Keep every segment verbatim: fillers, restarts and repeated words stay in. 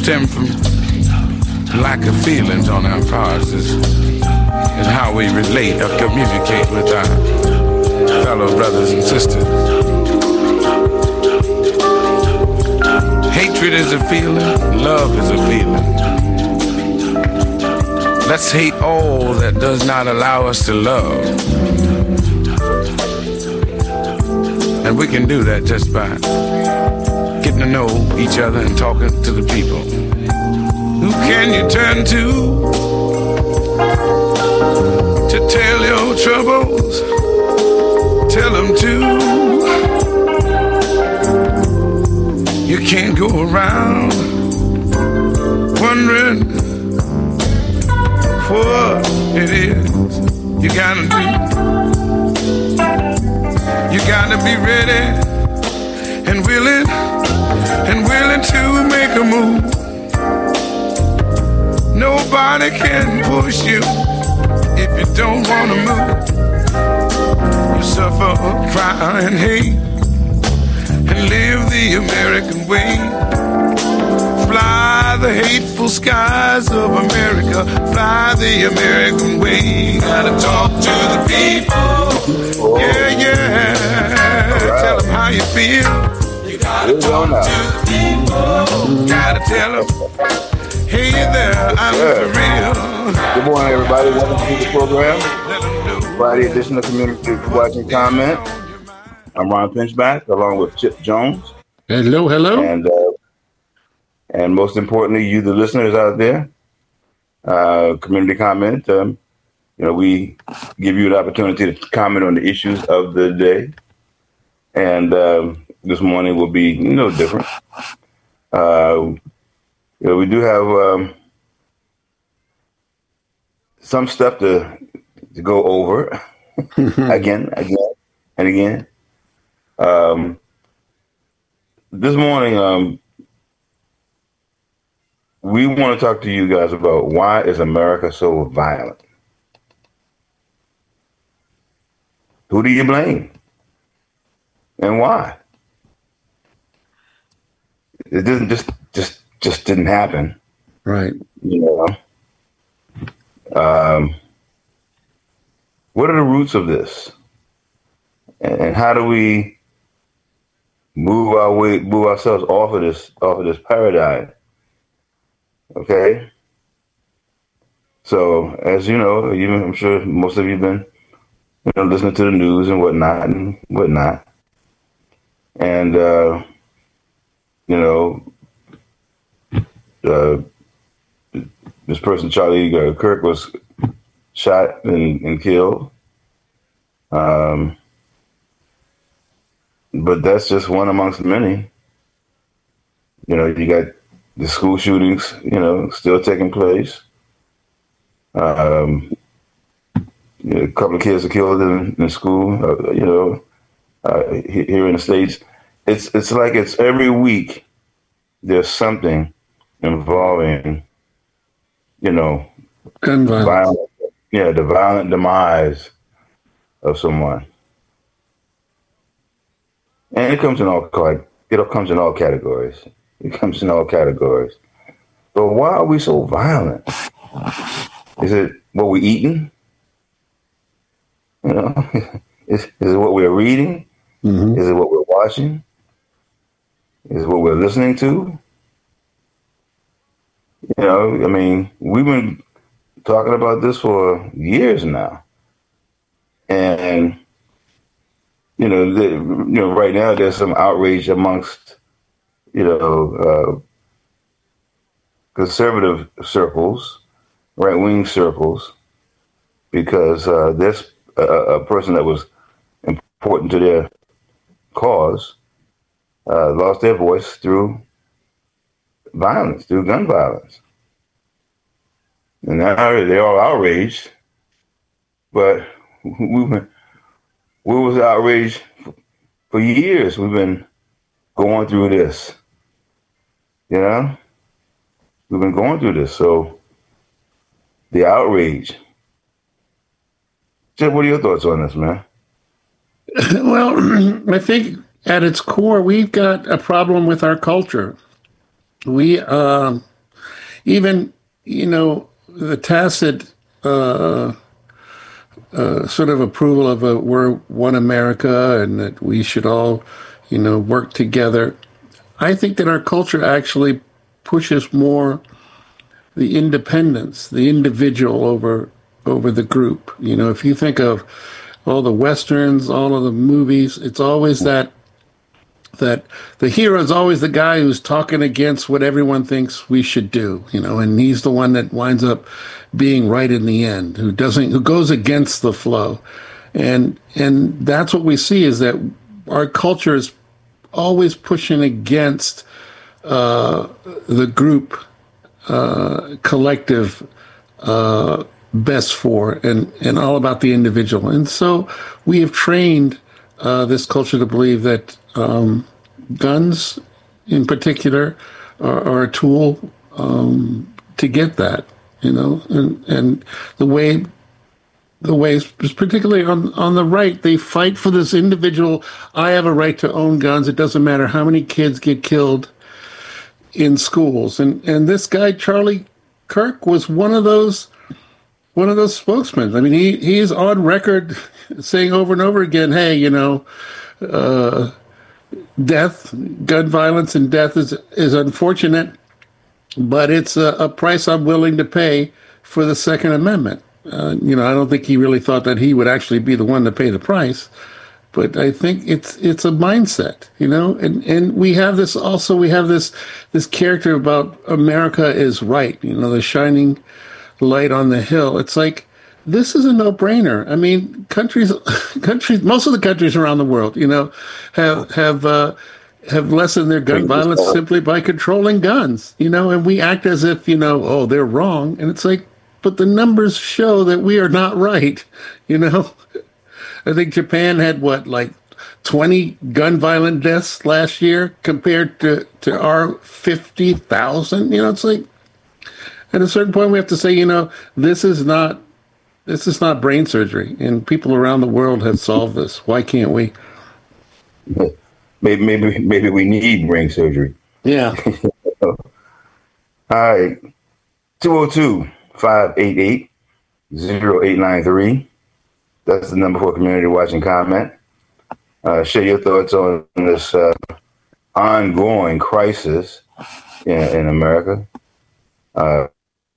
stem from lack of feelings on our parts. Is, is how we relate or communicate with our fellow brothers and sisters. Hatred is a feeling, love is a feeling. Let's hate all that does not allow us to love. And we can do that just by getting to know each other and talking to the people. Who can you turn to to tell your troubles? Tell them to. You can't go around wondering what it is you gotta do. You gotta be ready and willing and willing to make a move. Nobody can push you if you don't wanna move. You suffer, cry and hate and live the American way. Fly the hateful skies of America. Fly the American way. Gotta talk to the people. Yeah, yeah. Right. Tell them how you feel. You gotta talk to the people. Gotta tell them, hey there, I'm for real. Good morning, everybody. Welcome to the program. Friday edition of Community Watching Comment. I'm Ron Pinchback, along with Chip Jones. Hello, hello. And uh, and most importantly, you, the listeners out there, uh, community comment. Um, you know, we give you the opportunity to comment on the issues of the day. And um, this morning will be no different. Uh, you know, we do have um, some stuff to to go over again, again, and again. Um, this morning, um, we want to talk to you guys about why is America so violent? Who do you blame? And why? It didn't just just just didn't happen. Right. You know. Um, what are the roots of this? And, and how do we move our way, move ourselves off of this, off of this paradigm? Okay. So, as you know, you, I'm sure most of you have been, you know, listening to the news and whatnot and whatnot. And, uh, you know, uh, this person, Charlie uh, Kirk, was shot and, and killed. Um, but that's just one amongst many. You know, you got the school shootings, you know, still taking place. Um, you know, a couple of kids are killed in, in school, uh, you know, uh, here in the States. It's it's like it's every week there's something involving, you know, gun violence. Violent, yeah, the violent demise of someone. And it comes in all like it comes in all categories. It comes in all categories. But why are we so violent? Is it what we're eating? You know, is, is it what we're reading? Mm-hmm. Is it what we're watching? Is it what we're listening to? You know, I mean, we've been talking about this for years now. And, you know, the, you know, right now there's some outrage amongst, you know, uh, conservative circles, right-wing circles, because uh, there's a, a person that was important to their cause uh, lost their voice through violence, through gun violence. And now they're all outraged, but we've been, we was outraged for, for years. We've been going through this, you know? We've been going through this, so the outrage. Jeff, what are your thoughts on this, man? Well, I think at its core, we've got a problem with our culture. We uh, even, you know, the tacit uh, uh, sort of approval of a we're one America and that we should all, you know, work together. I think that our culture actually pushes more the independence, the individual over over the group. You know, if you think of all the westerns, all of the movies, it's always that that the hero is always the guy who's talking against what everyone thinks we should do, you know, and he's the one that winds up being right in the end, who doesn't, who goes against the flow. And, and that's what we see, is that our culture is always pushing against uh, the group, uh, collective, uh, best for, and, and all about the individual. And so we have trained uh, this culture to believe that um, guns in particular are, are a tool um, to get that, you know, and, and the way, the ways, particularly on, on the right, they fight for this individual. I have a right to own guns. It doesn't matter how many kids get killed in schools. And, and this guy, Charlie Kirk, was one of those one of those spokesmen. I mean, he, he is on record saying over and over again, hey, you know, uh, death, gun violence and death is, is unfortunate, but it's a, a price I'm willing to pay for the Second Amendment. Uh, you know, I don't think he really thought that he would actually be the one to pay the price, but I think it's it's a mindset, you know, and, and we have this also, we have this this character about America is right, you know, the shining light on the hill. It's like, this is a no-brainer. I mean, countries, countries, most of the countries around the world, you know, have have uh, have lessened their gun violence simply by controlling guns, you know, and we act as if, you know, oh, they're wrong, and it's like, but the numbers show that we are not right, you know. I think Japan had what, like twenty gun violent deaths last year compared to to our fifty thousand. You know, it's like, at a certain point, we have to say, you know, this is not this is not brain surgery, and people around the world have solved this. Why can't we? Maybe, maybe, maybe we need brain surgery. Yeah. All right. two oh two, five eight eight, oh eight nine three. That's the number for community watching comment. Uh, share your thoughts on this uh, ongoing crisis in, in America. Uh,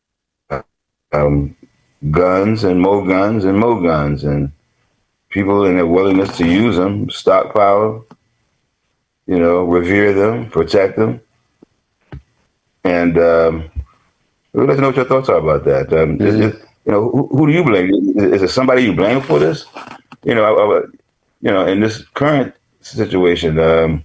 um, guns and more guns and more guns, and people in their willingness to use them, stockpile, you know, revere them, protect them. And um, we'd like to know what your thoughts are about that. Um, mm-hmm. is, is, you know, who, who do you blame? Is, is there somebody you blame for this? You know, I, I, you know, in this current situation, um,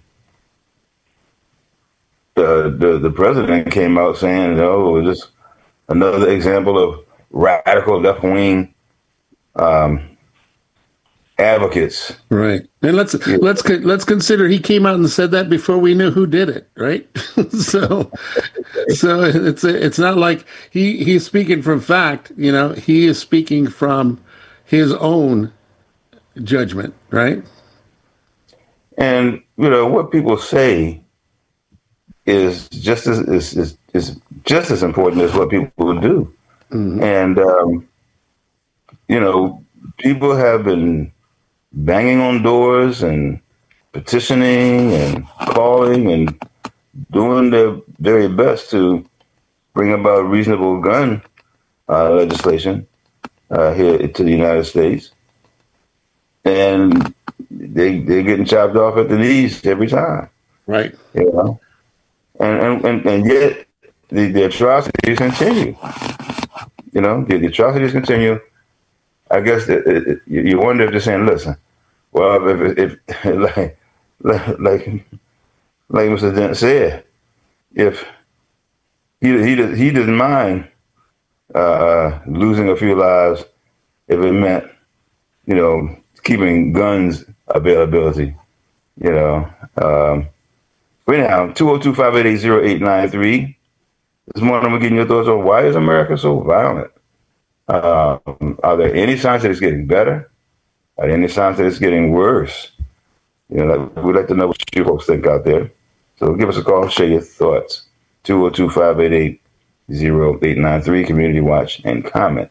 the, the the president came out saying, "Oh, this another example of radical left wing um, advocates." Right, and let's yeah. let's let's consider he came out and said that before we knew who did it, right? so, so it's it's not like he he's speaking from fact. You know, he is speaking from his own judgment, right? And you know what people say is just as is, is, is just as important as what people do. Mm-hmm. And um, you know, people have been banging on doors and petitioning and calling and doing their very best to bring about reasonable gun uh, legislation uh, here to the United States. And they they're getting chopped off at the knees every time, right? You know, and and and, and yet the, the atrocities continue. You know, the, the atrocities continue. I guess it, it, you wonder if they're saying, "Listen, well, if, if, if like like like Mister Dent said, if he he he doesn't mind uh, losing a few lives if it meant, you know, keeping guns availability, you know." Um, right now, two oh two, five eight eight, oh eight nine three. This morning we're getting your thoughts on why is America so violent? Um, are there any signs that it's getting better? Are there any signs that it's getting worse? You know, we'd like to know what you folks think out there. So give us a call, share your thoughts. two oh two, five eight eight, zero eight nine three, Community Watch and Comment.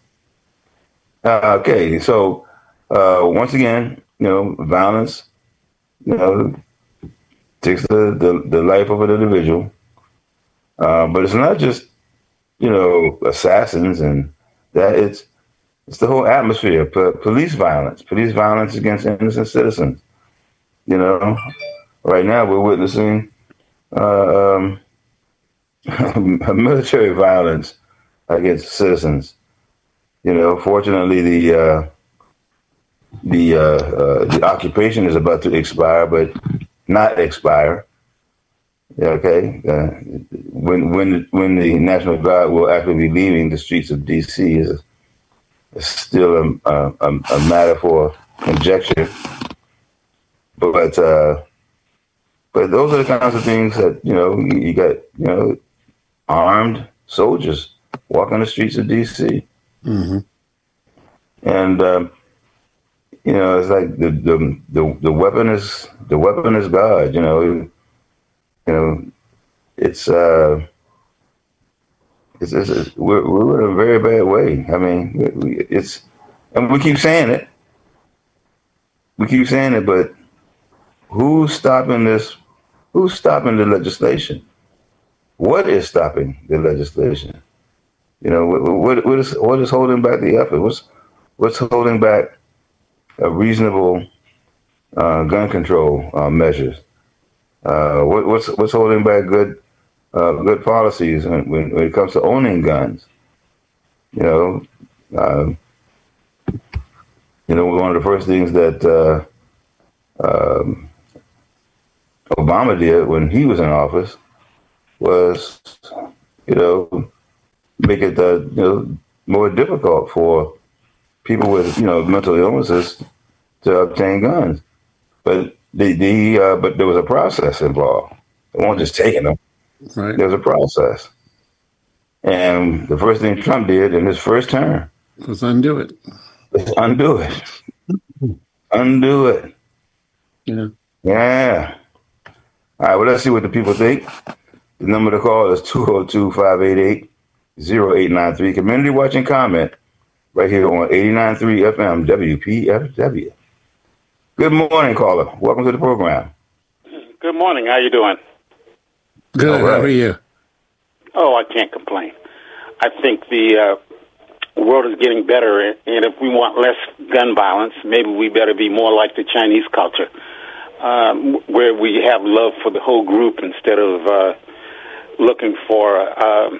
Uh, okay, so uh, once again, you know, violence, you know, takes the, the, the life of an individual. Uh, but it's not just, you know, assassins and that. It's it's the whole atmosphere. P- police violence, police violence against innocent citizens. You know, right now we're witnessing uh, um, military violence against citizens. You know, fortunately, the uh, the uh, uh, the occupation is about to expire, but not expire. Okay, uh, when when when the National Guard will actually be leaving the streets of D C is, is still a, a, a matter for conjecture. But uh, but those are the kinds of things that you know you, you got you know armed soldiers walking the streets of D C Mm-hmm. And um, you know, it's like the, the the the weapon is the weapon is God. You know, you know, it's uh, it's, it's, it's we're we're in a very bad way. I mean, we, it's and we keep saying it, we keep saying it, but who's stopping this? Who's stopping the legislation? What is stopping the legislation? You know, what, what, what is what is holding back the effort? What's what's holding back a reasonable uh, gun control uh, measures? Uh, what, what's what's holding back good uh, good policies when, when it comes to owning guns? You know, uh, you know, one of the first things that uh, um, Obama did when he was in office was, you know, make it uh, you know more difficult for people with you know mental illnesses to obtain guns. But the the uh, but there was a process involved. They weren't just taking them. Right. There was a process. And the first thing Trump did in his first term was undo it. was undo it. Undo it. Yeah. Yeah. All right. Well, let's see what the people think. The number to call is two oh two, five eight eight, oh eight nine three. Community Watch and Comment right here on eighty-nine point three F M W P F W. Good morning, caller. Welcome to the program. Good morning. How you doing? Good. All right. How are you? Oh, I can't complain. I think the uh, world is getting better, and if we want less gun violence, maybe we better be more like the Chinese culture, um, where we have love for the whole group instead of uh, looking for, um,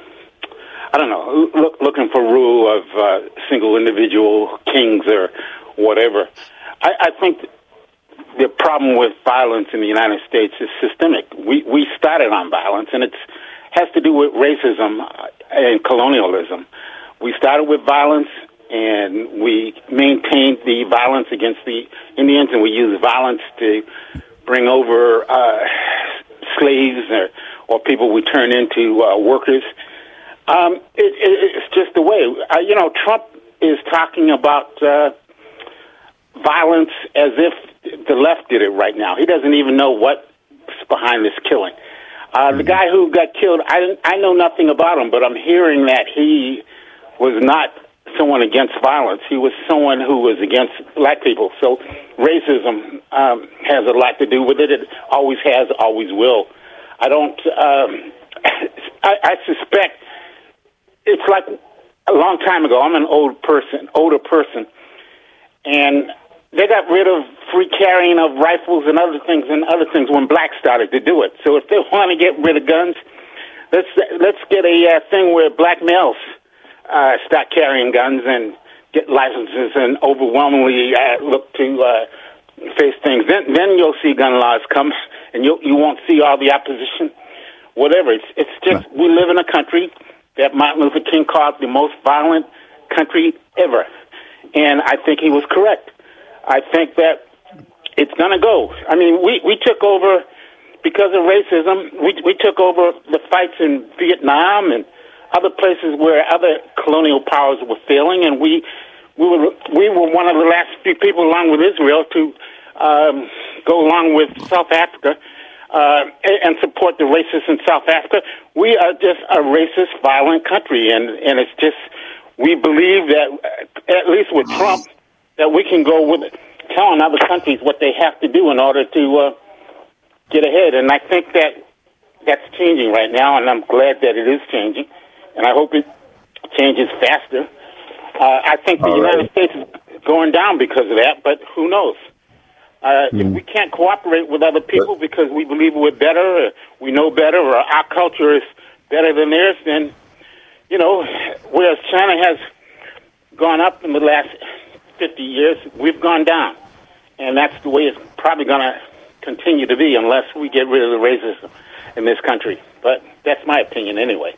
I don't know, look, looking for rule of uh, single individual kings or whatever. I, I think the problem with violence in the United States is systemic. We we started on violence, and it's has to do with racism and colonialism. We started with violence, and we maintained the violence against the Indians, and we used violence to bring over uh, slaves or, or people we turn into uh, workers. Um, it, it, it's just the way. Uh, you know, Trump is talking about uh, violence as if the left did it right now. He doesn't even know what's behind this killing. Uh, the guy who got killed, I, I know nothing about him, but I'm hearing that he was not someone against violence. He was someone who was against black people. So racism um, has a lot to do with it. It always has, always will. I don't, um, I, I suspect it's like a long time ago. I'm an old person, older person, and they got rid of free carrying of rifles and other things and other things when blacks started to do it. So if they want to get rid of guns, let's let's get a uh, thing where black males uh, start carrying guns and get licenses and overwhelmingly uh, look to uh, face things. Then then you'll see gun laws come, and you you won't see all the opposition. Whatever. It's it's just we live in a country that Martin Luther King called the most violent country ever, and I think he was correct. I think that it's going to go. I mean, we, we took over, because of racism, we, we took over the fights in Vietnam and other places where other colonial powers were failing, and we we were we were one of the last few people, along with Israel, to um, go along with South Africa uh, and support the racists in South Africa. We are just a racist, violent country, and, and it's just, we believe that, at least with Trump, that we can go with telling other countries what they have to do in order to uh, get ahead. And I think that that's changing right now, and I'm glad that it is changing, and I hope it changes faster. Uh, I think the All United right. States is going down because of that, but who knows? Uh, Mm. If we can't cooperate with other people because we believe we're better, or we know better, or our culture is better than theirs, then, you know, whereas China has gone up in the last fifty years, we've gone down. And that's the way it's probably going to continue to be unless we get rid of the racism in this country. But that's my opinion anyway.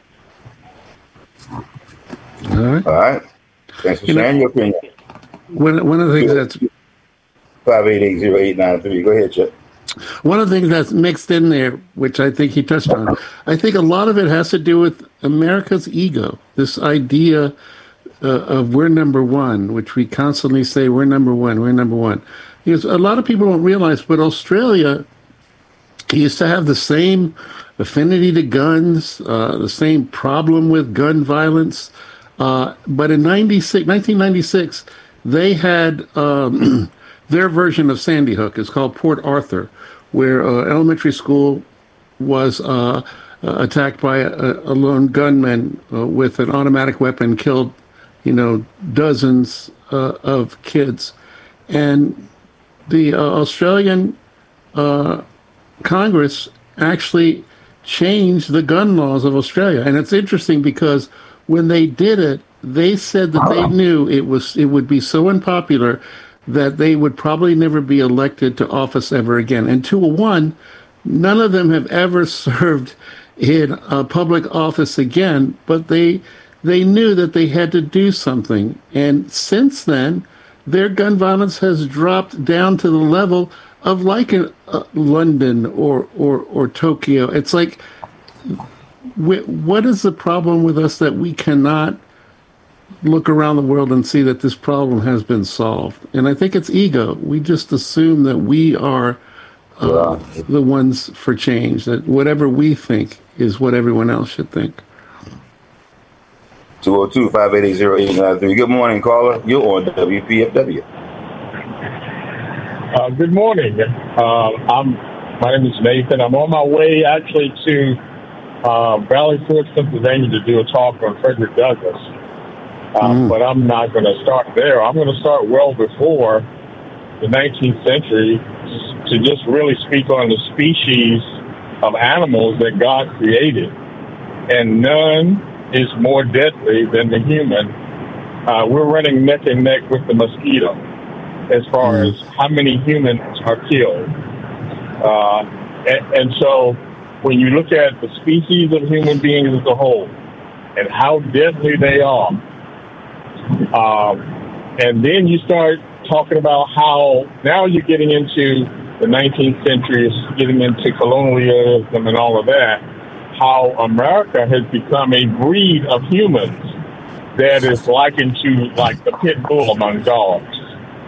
All right. All right. Thanks for You know- sharing your opinion. One, one of the things that's five eight eight zero eight nine three. Go ahead, Chip. One of the things that's mixed in there, which I think he touched on, I think a lot of it has to do with America's ego. This idea uh, of we're number one, which we constantly say we're number one, we're number one. Because a lot of people don't realize, but Australia used to have the same affinity to guns, uh, the same problem with gun violence. Uh, but in ninety-six, nineteen ninety-six, they had um, their version of Sandy Hook. It's called Port Arthur, where uh, elementary school was uh, uh, attacked by a, a lone gunman uh, with an automatic weapon, killed, you know, dozens uh, of kids. And the uh, Australian uh, Congress actually changed the gun laws of Australia. And it's interesting because when they did it, they said that they knew it was it would be so unpopular that they would probably never be elected to office ever again. And to a one, none of them have ever served in a public office again, but they they knew that they had to do something. And since then, their gun violence has dropped down to the level of like in uh, London or, or, or Tokyo. It's like, wh- what is the problem with us that we cannot look around the world and see that this problem has been solved? And I think it's ego. We just assume that we are uh, the ones for change, that whatever we think is what everyone else should think. two oh two, five eight eight, zero eight nine three. Good morning, caller. You're on W P F W. Uh, good morning. Uh, I'm. My name is Nathan. I'm on my way actually to uh, Valley Forge, Pennsylvania, to do a talk on Frederick Douglass. Uh, Mm. But I'm not going to start there. I'm going to start well before the nineteenth century to just really speak on the species of animals that God created, and none is more deadly than the human. Uh, we're running neck and neck with the mosquito as far Mm. as how many humans are killed. Uh, and, and so when you look at the species of human beings as a whole and how deadly they are, um, and then you start talking about how now you're getting into the nineteenth century, getting into colonialism and all of that, how America has become a breed of humans that is likened to like the pit bull among dogs.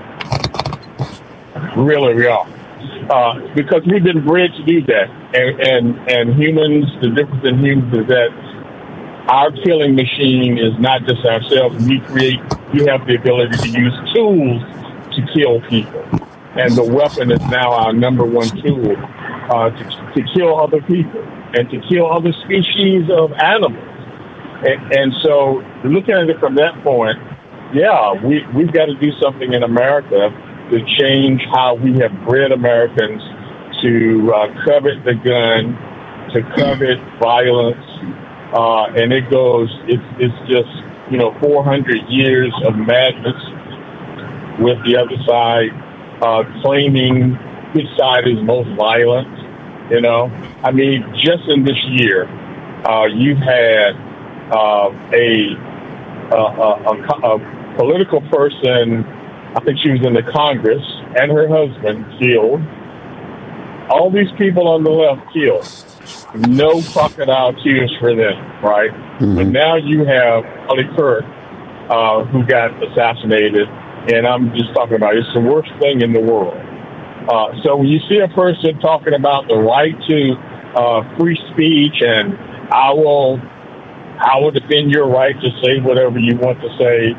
Really, we are. Uh, because we've been bred to do that. And, and, and humans, the difference in humans is that our killing machine is not just ourselves. We create, we have the ability to use tools to kill people. And the weapon is now our number one tool uh, to, to kill other people and to kill other species of animals. And, and so looking at it from that point, yeah, we, we've got to do something in America to change how we have bred Americans to uh, covet the gun, to covet violence. Uh, and it goes, it's, it's just, you know, four hundred years of madness with the other side uh, claiming which side is most violent, you know. I mean, just in this year, uh, you've had uh, a, a, a, a political person, I think she was in the Congress, and her husband killed. All these people on the left killed. No crocodile tears for them, right? Mm-hmm. But now you have Charlie Kirk, uh, who got assassinated, and I'm just talking about it's the worst thing in the world. Uh, so when you see a person talking about the right to uh, free speech and I will, I will defend your right to say whatever you want to say,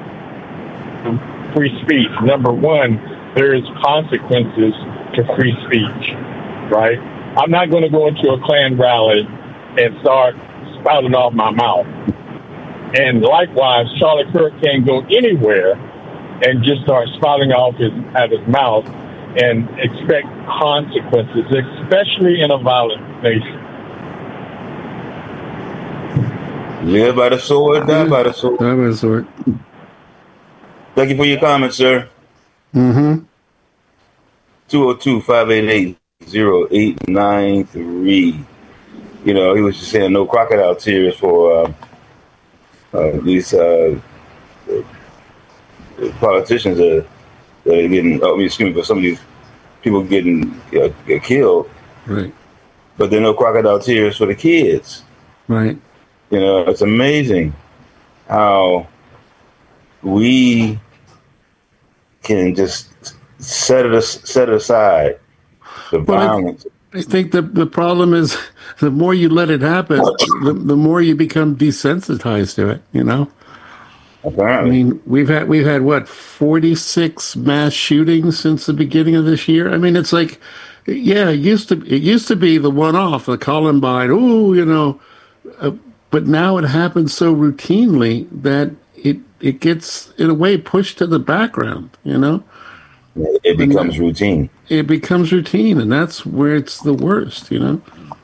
free speech. Number one, there is consequences to free speech, right? I'm not going to go into a Klan rally and start spouting off my mouth. And likewise, Charlie Kirk can't go anywhere and just start spouting off his at his mouth and expect consequences, especially in a violent nation. Live by the sword, die by the sword. Die by the sword. Thank you for your comments, sir. Mm-hmm. two oh two, five eight eight, oh eight nine three. You know, he was just saying no crocodile tears for uh, uh, these uh, politicians that, that are getting, I mean, excuse me, for some of these people getting uh, get killed. Right. But there are no crocodile tears for the kids. Right. You know, it's amazing how we can just set it set it aside, the well, violence. I, I think the the problem is the more you let it happen, the, the more you become desensitized to it. You know. Apparently. I mean, we've had we've had what forty-six mass shootings since the beginning of this year. I mean, it's like, yeah, it used to it used to be the one off, the Columbine. Oh, you know, uh, but now it happens so routinely that it it gets in a way pushed to the background. You know. It becomes and routine. It becomes routine, and that's where it's the worst, you know.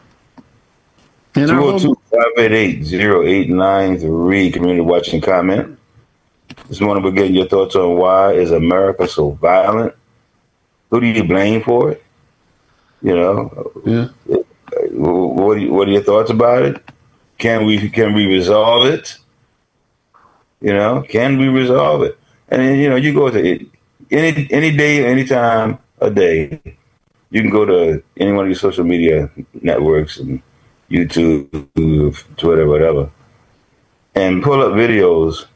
two oh two, five eight eight, oh eight nine three, community watching comment. This morning we're getting your thoughts on why is America so violent? Who do you blame for it? You know, yeah. What are, you, what are your thoughts about it? Can we can we resolve it? You know, can we resolve it? And then, you know, you go to it. Any any day, anytime, a day, you can go to any one of these social media networks and YouTube, Twitter, whatever, and pull up videos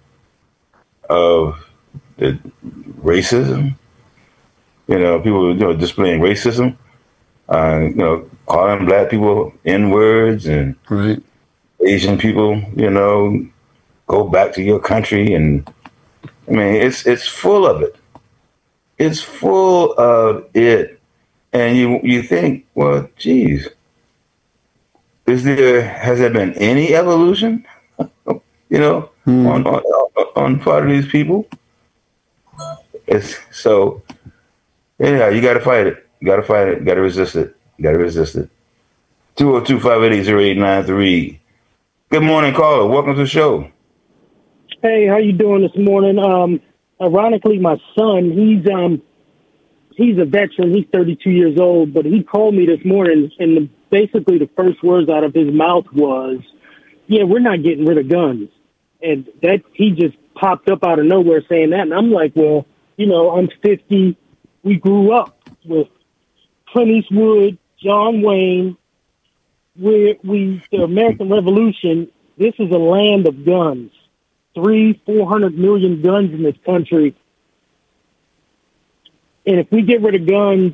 of the racism. You know, people, you know, displaying racism. Uh, you know, calling black people N-words and right. Asian people. You know, go back to your country, and I mean, it's it's full of it. It's full of it, and you you think, well, geez, is there has there been any evolution, you know, hmm. on, on on part of these people? It's so anyhow, you got to fight it, you got to fight it, got to resist it, got to resist it. two oh two, five eight eight, oh eight nine three. Good morning, caller. Welcome to the show. Hey, how you doing this morning? Um. Ironically, my son, he's um, he's a veteran. He's thirty-two years old, but he called me this morning, and the, basically the first words out of his mouth was, "Yeah, we're not getting rid of guns." And that he just popped up out of nowhere saying that, and I'm like, "Well, you know, I'm fifty. We grew up with Clint Eastwood, John Wayne. We we the American Revolution. This is a land of guns." Three, four hundred million guns in this country. And if we get rid of guns,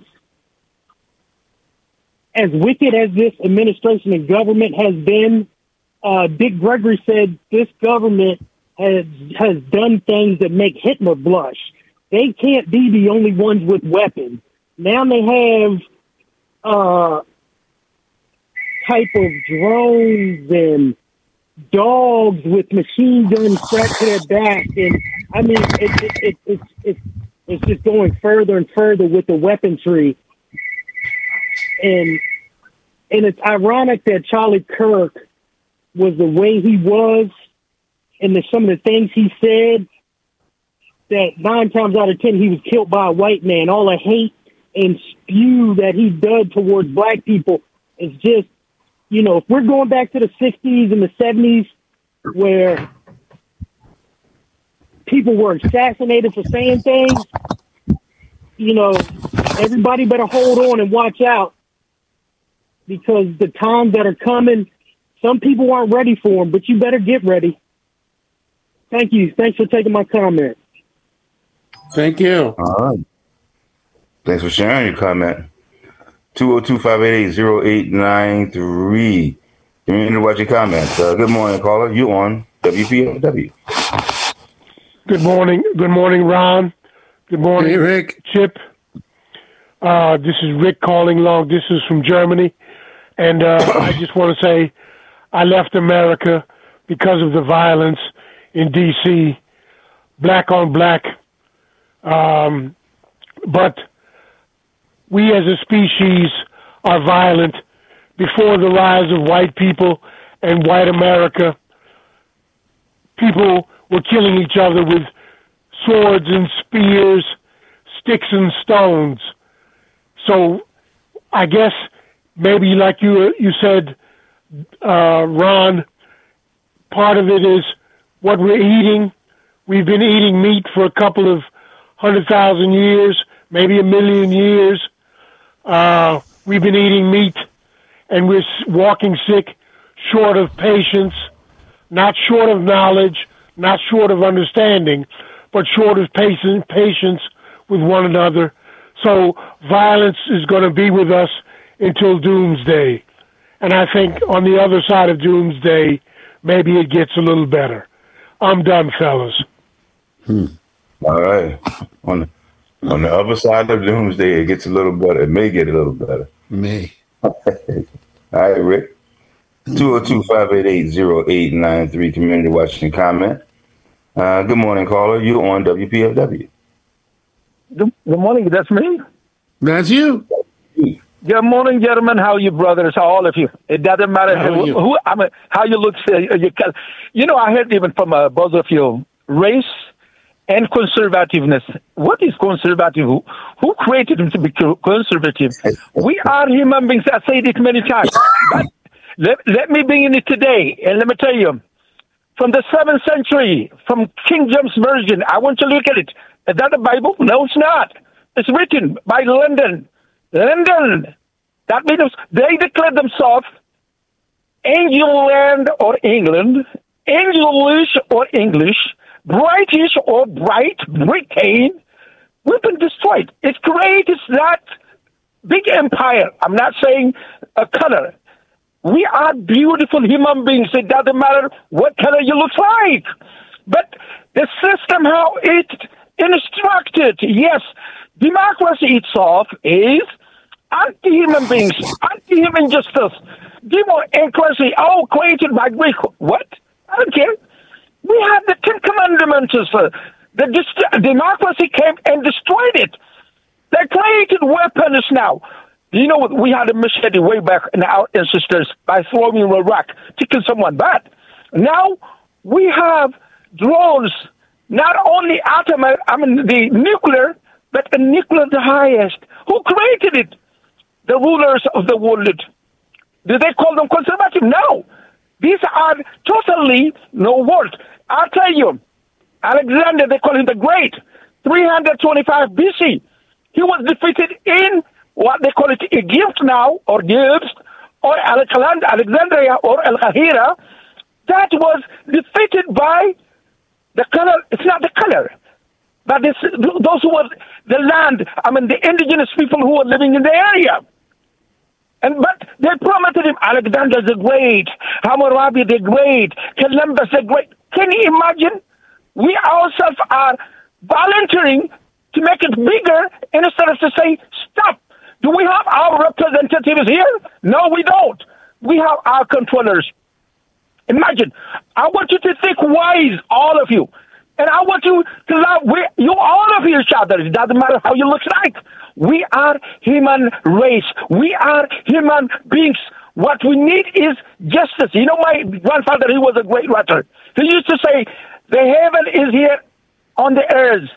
as wicked as this administration and government has been, uh, Dick Gregory said this government has has done things that make Hitler blush. They can't be the only ones with weapons. Now they have uh, type of drones and dogs with machine guns strapped to their back, and I mean, it, it, it, it's it's it's just going further and further with the weaponry, and and it's ironic that Charlie Kirk was the way he was, and the, some of the things he said. That nine times out of ten he was killed by a white man. All the hate and spew that he did towards black people is just. You know, if we're going back to the sixties and the seventies where people were assassinated for saying things, you know, everybody better hold on and watch out because the times that are coming, some people aren't ready for them, but you better get ready. Thank you. Thanks for taking my comment. Thank you. All right. Thanks for sharing your comment. two oh two, five eight eight, oh eight nine three. Community Watch your comments. Uh, good morning, caller. You on W P L W. Good morning. Good morning, Ron. Good morning, hey, Rick. Chip. Uh, this is Rick calling long distance from Germany. And uh, I just want to say I left America because of the violence in D C, black on black. Um, but we as a species are violent. Before the rise of white people and white America, people were killing each other with swords and spears, sticks and stones. So I guess maybe like you you said, uh, Ron, part of it is what we're eating. We've been eating meat for a couple of hundred thousand years, maybe a million years. Uh, we've been eating meat. And we're walking sick, short of patience, not short of knowledge, not short of understanding, but short of patience, patience with one another. So violence is going to be with us until doomsday. And I think on the other side of doomsday, maybe it gets a little better. I'm done, fellas. Hmm. All right. On the, on the other side of doomsday, it gets a little better. It may get a little better. May. All right, Rick. two oh two, five eight eight, oh eight nine three, Community Watching Comment. Uh, good morning, caller. You on W P L W. Good, good morning. That's me. That's you. Good morning, gentlemen. How are you, brothers? How all of you? It doesn't matter how who, you? who I mean, how you look. You, you know, I heard even from uh, both of you, race and conservativeness. What is conservative? Who, who created him to be conservative? We are human beings. I said it many times. But let, let me begin it today, and let me tell you, from the seventh century, from King James Version, I want you to look at it. Is that the Bible? No, it's not. It's written by London. London. That means they declared themselves Angel Land or England, English or English, British or bright Britain. We've been destroyed. It's great. It's not big empire. I'm not saying a color. We are beautiful human beings. It doesn't matter what color you look like. But the system, how it instructed, yes, democracy itself is anti-human beings, anti-human justice, democracy, all created by Greek. What? I don't care. We have the Ten Commandments. Uh, the dist- democracy came and destroyed it. They created weapons now. You know, we had a machete way back in our ancestors by throwing a rock to kill someone. But now we have drones, not only atom, I mean the nuclear, but the nuclear the highest. Who created it? The rulers of the world. Do they call them conservative? No. These are totally no world. I'll tell you, Alexander, they call him the Great, three twenty-five B C. He was defeated in what they call it Egypt now, or Gibbs, or Alexandria, or El-Kahira. That was defeated by the color. It's not the color, but it's those who were the land, I mean the indigenous people who were living in the area. And but they promoted him, Alexander the Great, Hammurabi the Great, Columbus the Great. Can you imagine? We ourselves are volunteering to make it bigger instead of to say, stop. Do we have our representatives here? No, we don't. We have our controllers. Imagine. I want you to think wise, all of you. And I want you to love we, you, all of each other. It doesn't matter how you look like. We are human race. We are human beings. What we need is justice. You know, my grandfather, he was a great writer. He used to say, the heaven is here on the earth.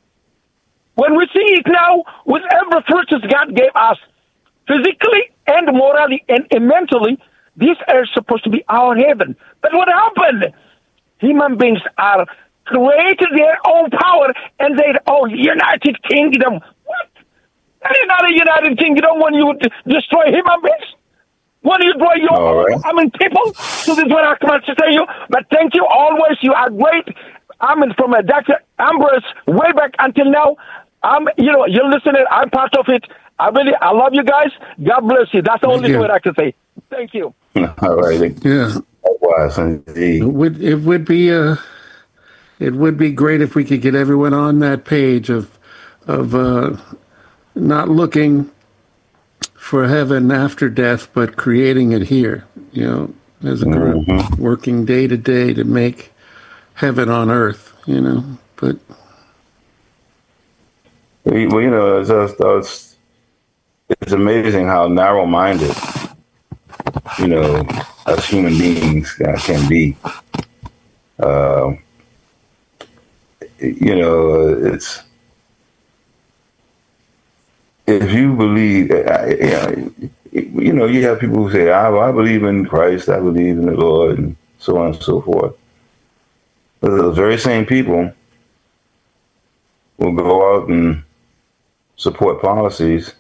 When we see it now, with every fruit that God gave us, physically and morally and mentally, this earth is supposed to be our heaven. But what happened? Human beings are created their own power and they, oh, United Kingdom. What? That is not a United Kingdom when you destroy human beings. When you destroy your, right. I mean, people. So this is what I come to tell you. But thank you always. You are great. I mean, from a Doctor Ambrose way back until now, I'm, you know, you're listening. I'm part of it. I really, I love you guys. God bless you. That's the only you. word I can say. Thank you. All right. Yeah. Likewise, indeed. It would it would be uh it would be great if we could get everyone on that page of of uh, not looking for heaven after death, but creating it here. You know, as a group, Mm-hmm. working day to day to make heaven on earth. You know, but Well, you know, it's, it's, it's amazing how narrow-minded, you know, us human beings uh, can be. Uh, you know, it's if you believe, you know, you have people who say, I, I believe in Christ, I believe in the Lord, and so on and so forth. But those very same people will go out and support policies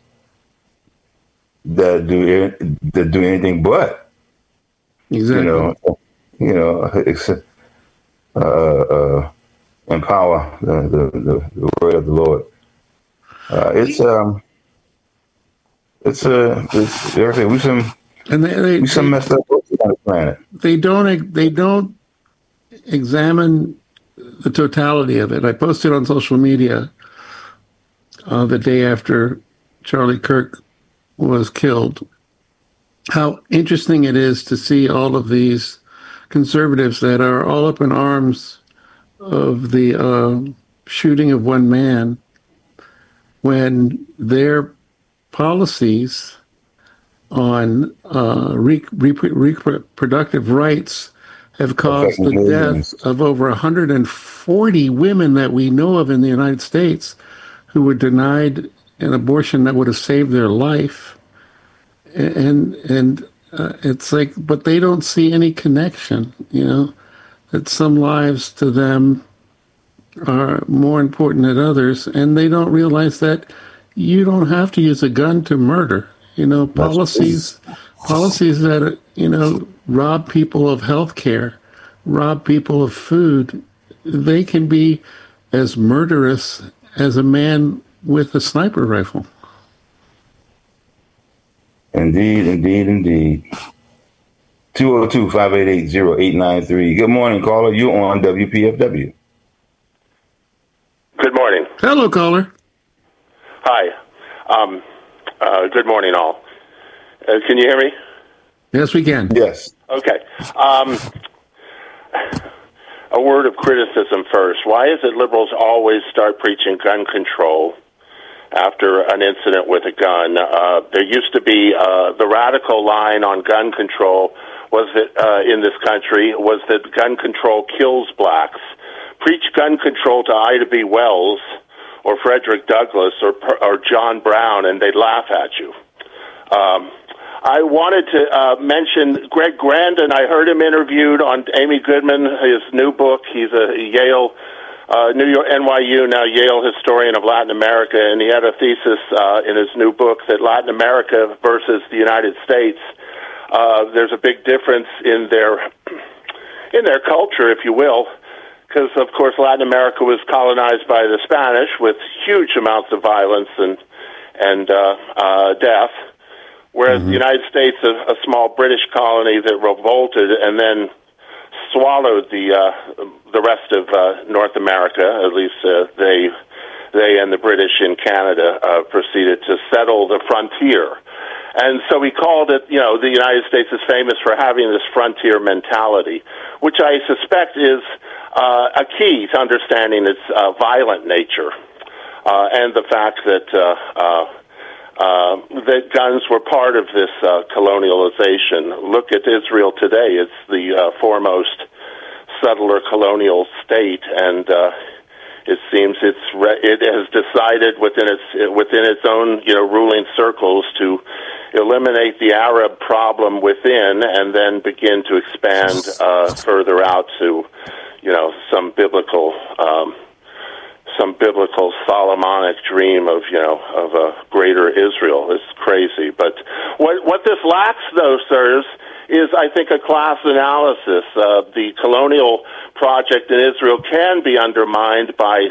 that do that do anything but, exactly. you know, you know, except, uh, uh, empower the, the, the, the word of the Lord. Uh, it's um, it's a it's everything. We some and they, they, we some they, messed up folks on the planet. They don't they don't examine the totality of it. I posted on social media uh, the day after Charlie Kirk was killed how interesting it is to see all of these conservatives that are all up in arms of the uh, shooting of one man when their policies on uh, re- re- reproductive rights have caused the death of over one hundred forty women that we know of in the United States who were denied an abortion that would have saved their life. And and uh, it's like, but they don't see any connection, you know, that some lives to them are more important than others, and they don't realize that you don't have to use a gun to murder. You know, policies policies that, you know, rob people of health care, rob people of food, they can be as murderous as a man with a sniper rifle. Indeed, indeed, indeed. two oh two, five eight eight, oh eight nine three. Good morning, caller. You're on W P F W. Good morning. Hello, caller. Hi. Um, uh, good morning, all. Uh, can you hear me? Yes, we can. Yes. Okay. Um, a word of criticism first. Why is it liberals always start preaching gun control after an incident with a gun? Uh, there used to be uh, the radical line on gun control was that uh, in this country was that gun control kills blacks. Preach gun control to Ida B. Wells or Frederick Douglass or or John Brown, and they'd laugh at you. Um, I wanted to uh, mention Greg Grandin. I heard him interviewed on Amy Goodman, his new book. He's a Yale, uh, New York, N Y U, now Yale historian of Latin America, and he had a thesis uh, in his new book that Latin America versus the United States, uh, there's a big difference in their in their culture, if you will. Because, of course, Latin America was colonized by the Spanish with huge amounts of violence and and uh, uh, death, whereas mm-hmm. the United States, a, a small British colony that revolted and then swallowed the uh, the rest of uh, North America. At least uh, they they and the British in Canada uh, proceeded to settle the frontier. And so we called it, you know, the United States is famous for having this frontier mentality, which I suspect is uh, a key to understanding its uh, violent nature, uh, and the fact that uh, uh, uh, that guns were part of this uh, colonialization. Look at Israel today; it's the uh, foremost settler colonial state, and uh, it seems it's re- it has decided within its within its own, you know, ruling circles to eliminate the Arab problem within, and then begin to expand uh, further out to, you know, some biblical, um, some biblical Solomonic dream of, you know, of a greater Israel. It's crazy, but what what this lacks, though, sirs, is I think a class analysis. Uh, the colonial project in Israel can be undermined by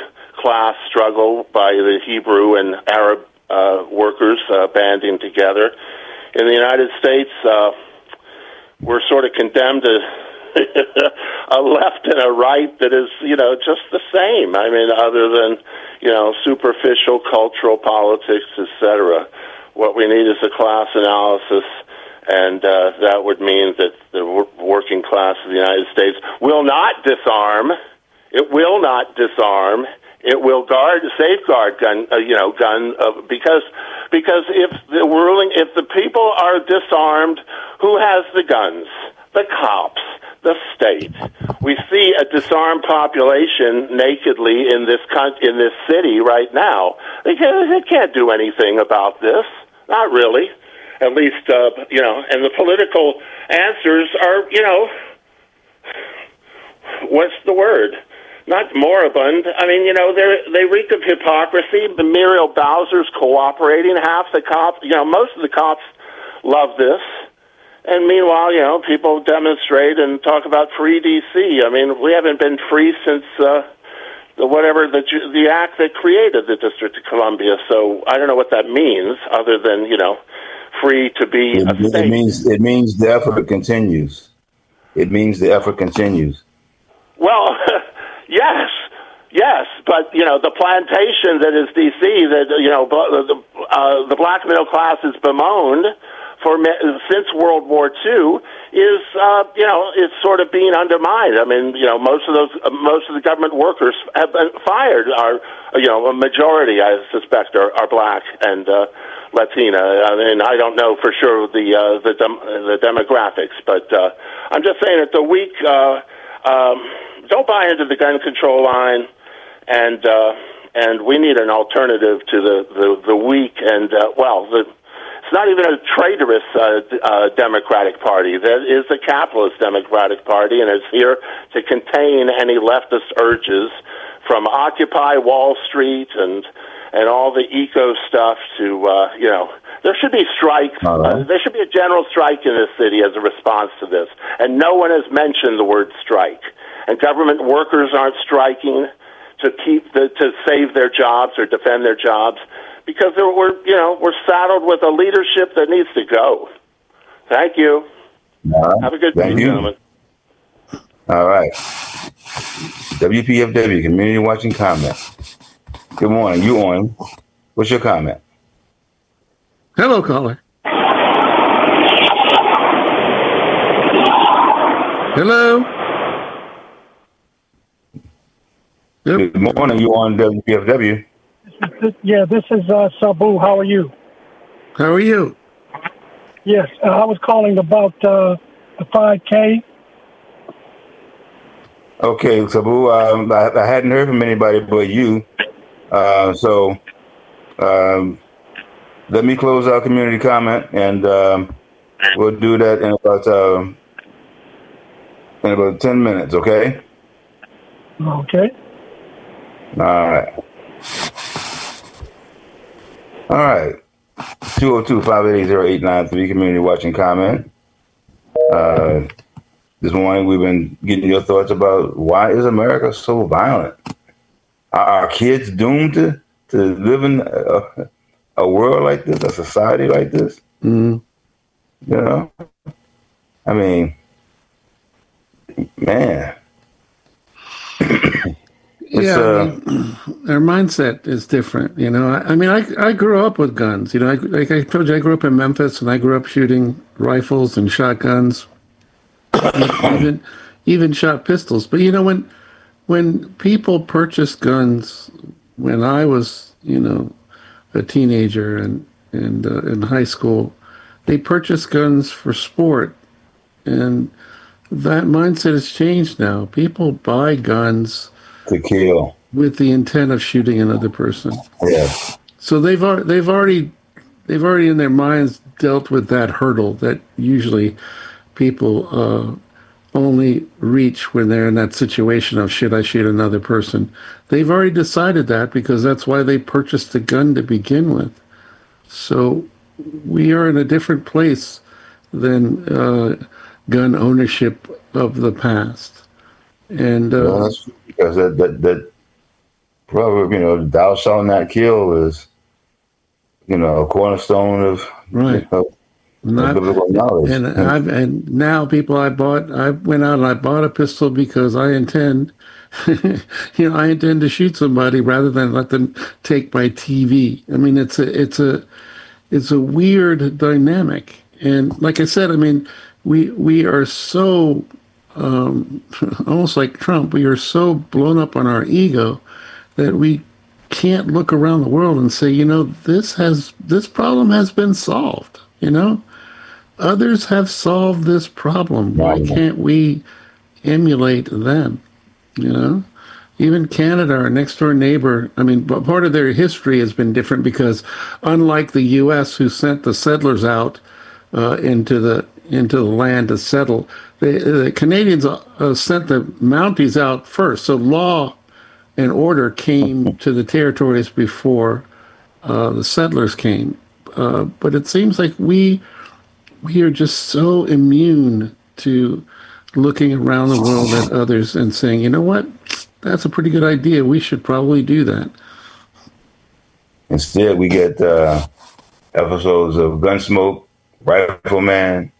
class struggle by the Hebrew and Arab uh, workers uh, banding together. In the United States, uh, we're sort of condemned to a left and a right that is, you know, just the same. I mean, other than, you know, superficial cultural politics, et cetera. What we need is a class analysis, and uh, that would mean that the working class of the United States will not disarm. It will not disarm. It will guard, safeguard gun, uh, you know, gun, uh, because because if the ruling, if the people are disarmed, who has the guns? The cops, the state. We see a disarmed population nakedly in this con- in this city right now. They can't, they can't do anything about this. Not really. At least, uh, you know, and the political answers are, you know, what's the word? Not moribund. I mean, you know, they they reek of hypocrisy. The Muriel Bowser's cooperating. Half the cops, you know, most of the cops love this. And meanwhile, you know, people demonstrate and talk about free D C. I mean, we haven't been free since uh, the whatever the the act that created the District of Columbia. So I don't know what that means, other than, you know, free to be it, a state. It means it means the effort continues. It means the effort continues. Well, yes, yes, but you know, the plantation that is D C, that you know, the uh, the black middle class is bemoaned for since World War Two is, uh, you know, it's sort of being undermined. I mean, you know, most of those, uh, most of the government workers have been fired. Are, you know, a majority, I suspect, are, are black and uh, Latina. I mean, I don't know for sure the uh, the dem- the demographics, but uh, I'm just saying that the weak uh, um, don't buy into the gun control line, and uh, and we need an alternative to the the, the weak and uh, well the. It's not even a traitorous uh, uh, Democratic Party. That is a capitalist Democratic Party, and it's here to contain any leftist urges from Occupy Wall Street and and all the eco stuff to, uh, you know, there should be strikes. Uh, there should be a general strike in this city as a response to this. And no one has mentioned the word strike. And government workers aren't striking to keep the, to save their jobs or defend their jobs, because we're, you know, we're saddled with a leadership that needs to go. Thank you. Right. Have a good Thank day, you. gentlemen. All right. W P F W, Community Watching Comment. Good morning. You on? What's your comment? Hello, caller. Hello. Yep. Good morning. You on W P F W? Yeah, this is uh, Sabu. How are you? How are you? Yes, uh, I was calling about uh, the five K. Okay, Sabu, um, I, I hadn't heard from anybody but you. Uh, so um, let me close our community comment, and um, we'll do that in about um, in about ten minutes. Okay. Okay. All right. All right. two oh two, five eight eight, oh eight nine three, community watching comment. Uh, this morning we've been getting your thoughts about why is America so violent? Are our kids doomed to, to live in a, a world like this, a society like this? Mm-hmm. You know? I mean, man. Yeah, uh, I mean, their mindset is different. You know, I, I mean, I I grew up with guns. You know, I, like I told you, I grew up in Memphis, and I grew up shooting rifles and shotguns, even even shot pistols. But you know, when when people purchased guns, when I was, you know, a teenager and and uh, in high school, they purchased guns for sport, and that mindset has changed now. People buy guns to kill with the intent of shooting another person. Yeah. So they've ar- they've already they've already in their minds dealt with that hurdle that usually people uh, only reach when they're in that situation of should I shoot another person. They've already decided that because that's why they purchased the gun to begin with. So we are in a different place than uh, gun ownership of the past. And uh, well, that's because that, that that Well, you know, thou shalt not kill is, you know, a cornerstone of, right. You know, Not, biblical knowledge. And I've and now people I bought I went out and I bought a pistol because I intend you know I intend to shoot somebody rather than let them take my T V. I mean it's a it's a it's a weird dynamic. And like I said, I mean we we are so um, almost like Trump, we are so blown up on our ego that we can't look around the world and say, you know, this has this problem has been solved, you know? Others have solved this problem. Why can't we emulate them? You know, even Canada, our next door neighbor. I mean, part of their history has been different because, unlike the U S, who sent the settlers out uh, into the into the land to settle, the, the Canadians uh, sent the Mounties out first. So law and order came to the territories before uh, the settlers came. Uh, but it seems like we. We are just so immune to looking around the world at others and saying, you know what, that's a pretty good idea. We should probably do that. Instead, we get uh, episodes of Gunsmoke, Rifleman,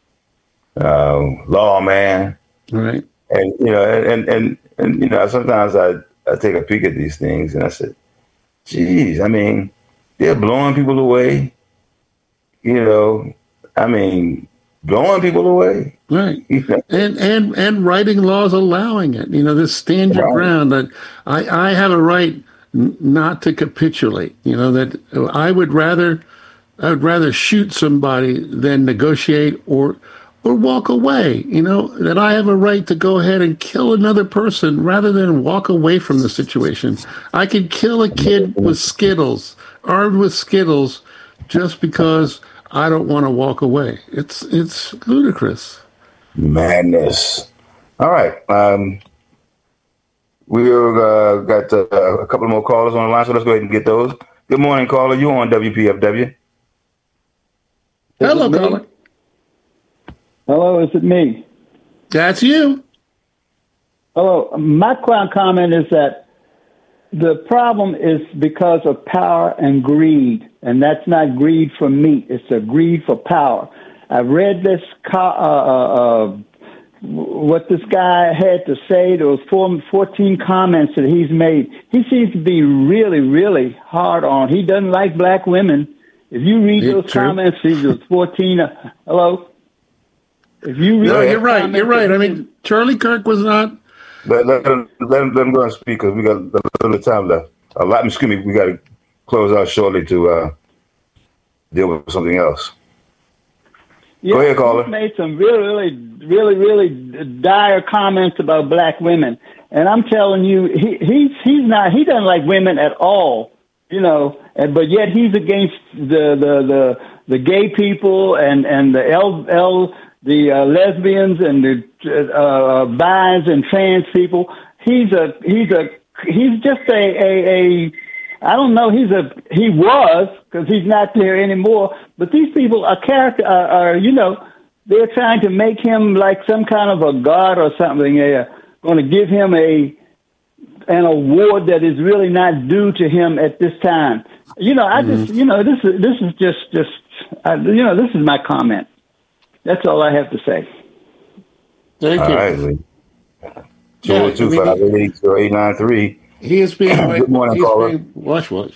uh, Lawman. Right. And, you know, and, and, and, you know, sometimes I, I take a peek at these things and I said, geez, I mean, they're blowing people away, you know, I mean, blowing people away. Right. and, and and writing laws allowing it. You know, this stand your ground that I, I have a right n- not to capitulate. You know, that I would rather I would rather shoot somebody than negotiate or or walk away. You know, that I have a right to go ahead and kill another person rather than walk away from the situation. I could kill a kid with Skittles, armed with Skittles, just because I don't want to walk away. It's it's ludicrous. Madness. All right. Um, we've uh, got uh, a couple more callers on the line, so let's go ahead and get those. Good morning, caller. You on W P F W? Hello, caller. Hello, is it me? That's you. Hello. My comment is that the problem is because of power and greed, and that's not greed for meat. It's a greed for power. I've read this, uh, uh, what this guy had to say. There was four, fourteen comments that he's made. He seems to be really, really hard on. He doesn't like black women. If you read Yeah, those true. comments, these are fourteen. Uh, hello? If you read No, those you're right. comments- You're right. I mean, Charlie Kirk was not. Let, let, him, let, him, let him go and speak because we got a little bit of time left. A lot, excuse me, we got to close out shortly to uh, deal with something else. Yeah, Go ahead, caller. He's made some really, really, really, really dire comments about black women, and I'm telling you, he, he's he's not. He doesn't like women at all, you know. And but yet he's against the the the, the gay people and and the L L the uh, lesbians and the uh, bis and trans people. He's a he's a he's just a a. a I don't know. He's a he was because he's not there anymore. But these people are character are, are you know they're trying to make him like some kind of a god or something. They're going to give him a an award that is really not due to him at this time. You know, I Mm-hmm. just you know this is this is just just uh, you know this is my comment. That's all I have to say. Thank All you. right, Lee. two Yeah, oh two, I mean, five eight eight, zero eight nine three. He is being Good morning, he's caller. being wash wash.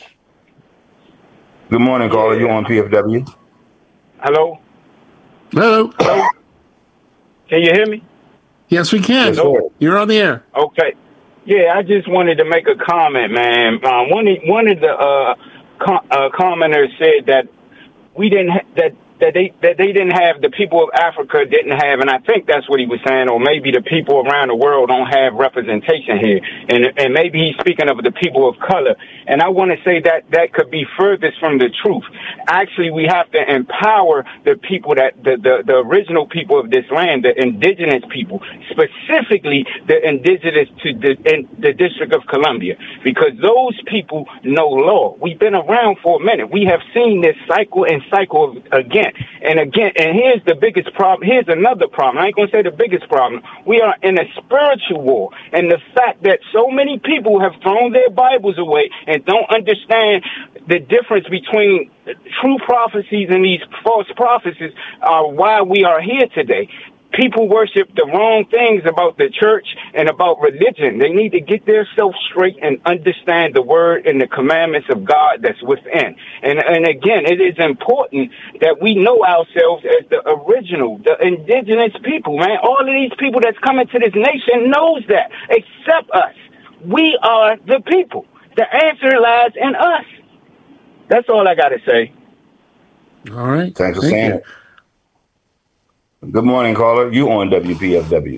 Good morning, caller. You on P F W? Hello? Hello. Hello? Can you hear me? Yes, we can. Yes, sir. You're on the air. Okay. Yeah, I just wanted to make a comment, man. Um, one of, one of the uh, com- uh, commenters said that we didn't ha- that that they that they didn't have the people of Africa didn't have, and I think that's what he was saying, or maybe the people around the world don't have representation here, and and maybe he's speaking of the people of color. And I want to say that that could be furthest from the truth. Actually, we have to empower the people that the the, the original people of this land, the indigenous people, specifically the indigenous to the in the District of Columbia, because those people know law. We've been around for a minute. We have seen this cycle and cycle again. again and again. And here's the biggest problem. Here's another problem. I ain't going to say the biggest problem. We are in a spiritual war. And the fact that so many people have thrown their Bibles away and don't understand the difference between true prophecies and these false prophecies are why we are here today. People worship the wrong things about the church and about religion. They need to get themselves straight and understand the word and the commandments of God that's within. And and again, it is important that we know ourselves as the original, the indigenous people, man. All of these people that's coming to this nation knows that, except us. We are the people. The answer lies in us. That's all I got to say. All right. Thanks for Thank saying you. it. Good morning, caller. You on W P F W.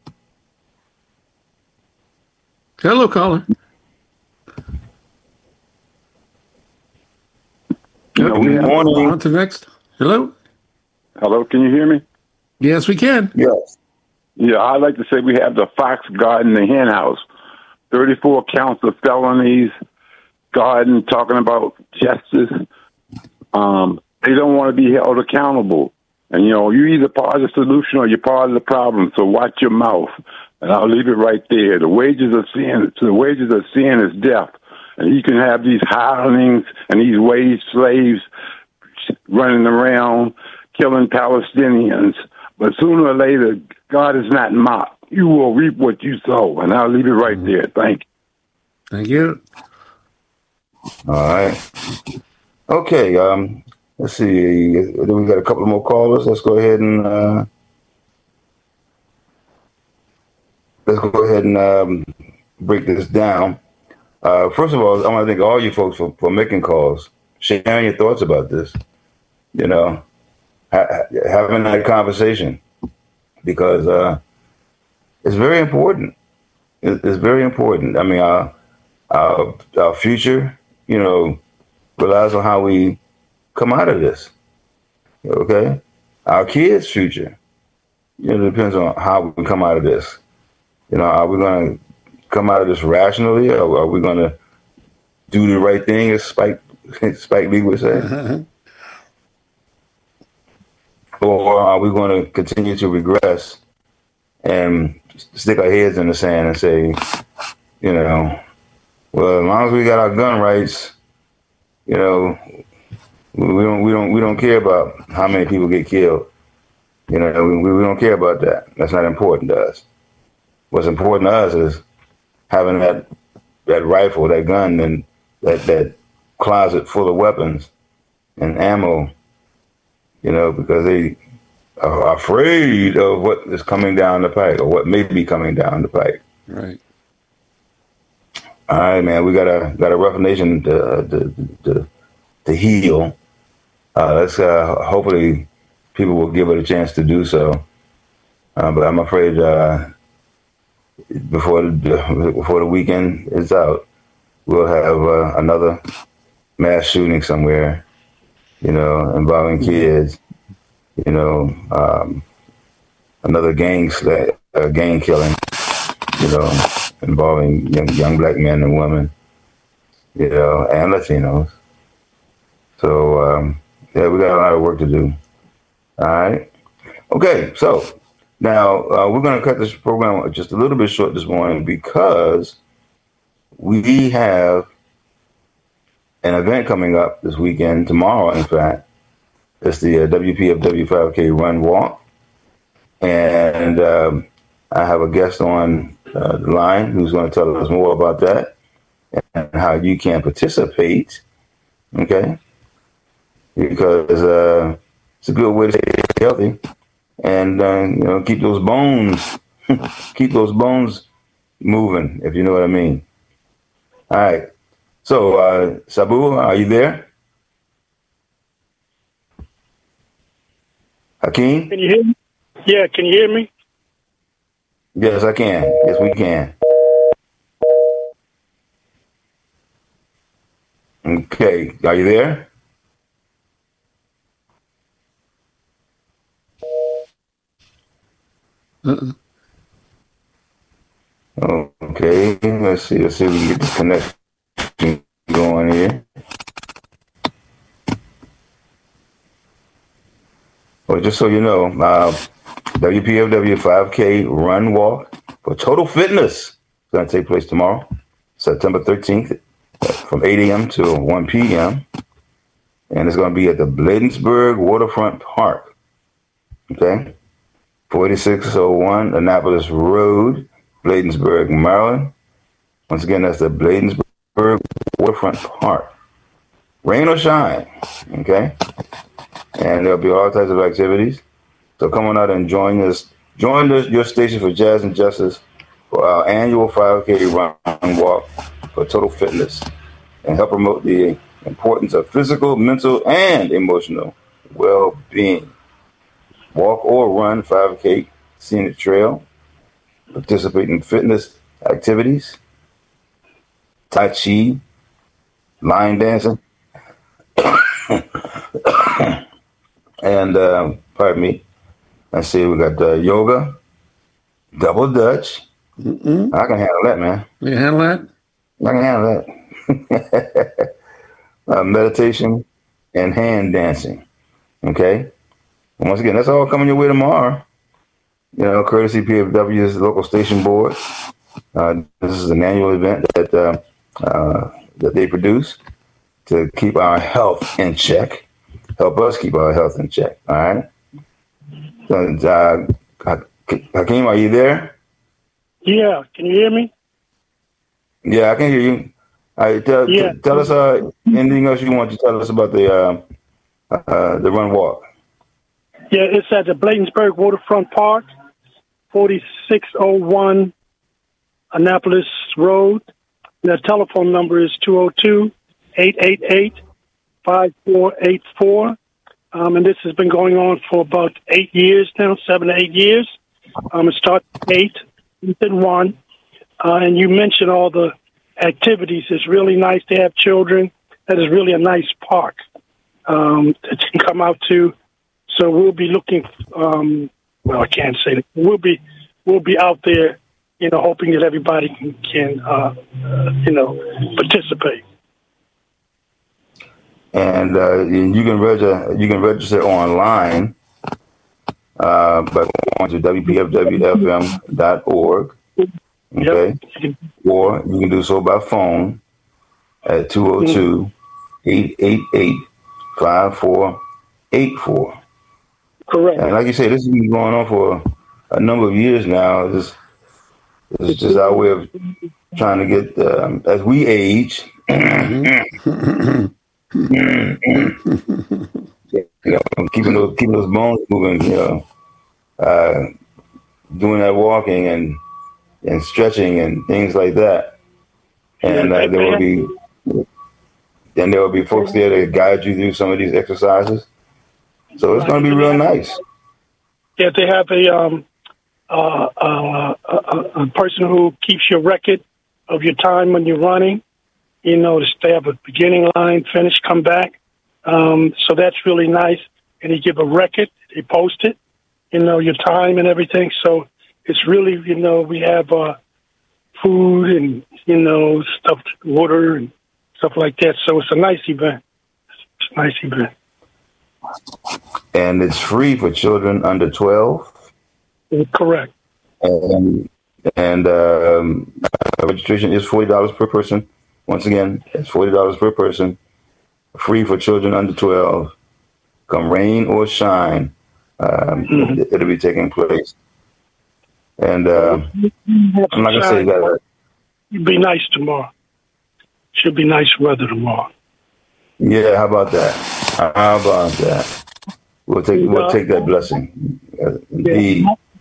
Hello, caller. You know, we Good have- morning. On to next. Hello. Hello, can you hear me? Yes, we can. Yes. Yeah, I'd like to say we have the Fox Garden, the hen house, thirty-four counts of felonies, Garden talking about justice. Um, they don't want to be held accountable. And, you know, you're either part of the solution or you're part of the problem, so watch your mouth. And I'll leave it right there. The wages of sin, the wages of sin is death. And you can have these hirelings and these wage slaves running around killing Palestinians, but sooner or later, God is not mocked. You will reap what you sow, and I'll leave it right there. Thank you. Thank you. All right. Okay. Um, let's see. Then we got a couple more callers. Let's go ahead and uh, let's go ahead and um, break this down. Uh, first of all, I want to thank all you folks for, for making calls, sharing your thoughts about this. You know, ha- having that conversation, because uh, it's very important. It, it's very important. I mean, our, our our future, you know, relies on how we come out of this. Okay, our kids' future, you know, depends on how we come out of this. You know, are we going to come out of this rationally, or are we going to do the right thing, as Spike Spike Lee would say? Uh-huh. Or are we going to continue to regress and stick our heads in the sand and say, you know, well, as long as we got our gun rights, you know, we don't we don't we don't care about how many people get killed. You know, we, we don't care about that. That's not important to us. What's important to us is having that that rifle, that gun, and that that closet full of weapons and ammo. You know, because they are afraid of what is coming down the pike, or what may be coming down the pike. Right. All right, man. We got a got a rough nation to to to, to heal. Uh, let's uh, hopefully people will give it a chance to do so. Uh, but I'm afraid uh, before the before the weekend is out, we'll have uh, another mass shooting somewhere. You know, involving kids, you know, um, another gang sla- uh, gang killing, you know, involving young, young black men and women, you know, and Latinos. So, um, yeah, we got a lot of work to do. All right. Okay, so now uh, we're going to cut this program just a little bit short this morning because we have an event coming up this weekend, tomorrow, in fact. It's the uh, W P F W five K Run Walk. And um, I have a guest on uh, the line who's going to tell us more about that and how you can participate. Okay? Because uh, it's a good way to stay healthy and, uh, you know, keep those bones, keep those bones moving, if you know what I mean. All right. So, uh, Sabu, are you there? Hakeem? Can you hear me? Yeah, can you hear me? Yes, I can. Yes, we can. Okay, are you there? Uh-uh. Okay, let's see. Let's see if we can get this connection going here. Well, just so you know, uh, W P F W five K Run Walk for Total Fitness is going to take place tomorrow, September thirteenth, from eight a.m. to one p.m. And it's going to be at the Bladensburg Waterfront Park. Okay? forty-six oh one Annapolis Road, Bladensburg, Maryland. Once again, that's the Bladensburg Waterfront Park. Rain or shine. Okay? And there'll be all types of activities. So come on out and join us. Join the, your station for Jazz and Justice for our annual five K run walk for total fitness and help promote the importance of physical, mental, and emotional well-being. Walk or run five K scenic trail. Participate in fitness activities. Tai Chi, line dancing. And, uh, pardon me, let's see, we got uh, yoga, double Dutch. Mm-mm. I can handle that, man. You can handle that? I can handle that. uh, meditation and hand dancing. Okay? And once again, that's all coming your way tomorrow. You know, courtesy P F W's local station board. Uh, this is an annual event that uh, uh, that they produce to keep our health in check. Help us keep our health in check. All right. And, uh, Hakeem, are you there? Yeah. Can you hear me? Yeah, I can hear you. All right, tell, yeah. t- tell us uh, anything else you want to tell us about the uh, uh, the run walk. Yeah, it's at the Bladensburg Waterfront Park, forty-six oh one Annapolis Road. The telephone number is two oh two, eight eight eight, five four eight four. Um, and this has been going on for about eight years now, seven to eight years. Um, it starts at eight, and one. Uh, and you mentioned all the activities. It's really nice to have children. That is really a nice park um, that you can come out to. So we'll be looking. Um, well, I can't say that. We'll be we'll be out there, you know, hoping that everybody can, can uh, uh, you know, participate. And uh, you can register. You can register online uh, by going to w p f w f m dot org. Okay, yep. Or you can do so by phone at two oh two, eight eight eight, five four eight four. Correct. And like you say, this has been going on for a number of years now. This, this is just our way of trying to get, um, as we age, you know, keeping those keeping those bones moving, you know, uh, doing that walking and and stretching and things like that. And uh, there will be, and there will be folks there to guide you through some of these exercises. So it's going to be real nice. Yeah, they have a um uh, uh a, a person who keeps your record of your time when you're running. You know, they have a beginning line, finish, come back. Um, so that's really nice. And they give a record. They post it, you know, your time and everything. So it's really, you know, we have uh, food and, you know, stuff, water and stuff like that. So it's a nice event. It's a nice event. And it's free for children under twelve. Correct. And, and um, registration is forty dollars per person. Once again, it's forty dollars per person, free for children under twelve. Come rain or shine, um, mm-hmm. it, it'll be taking place. And uh, I'm not going to say that. It'll be nice tomorrow. Should be nice weather tomorrow. Yeah, how about that? How about that? We'll take we'll take that blessing. Uh, indeed.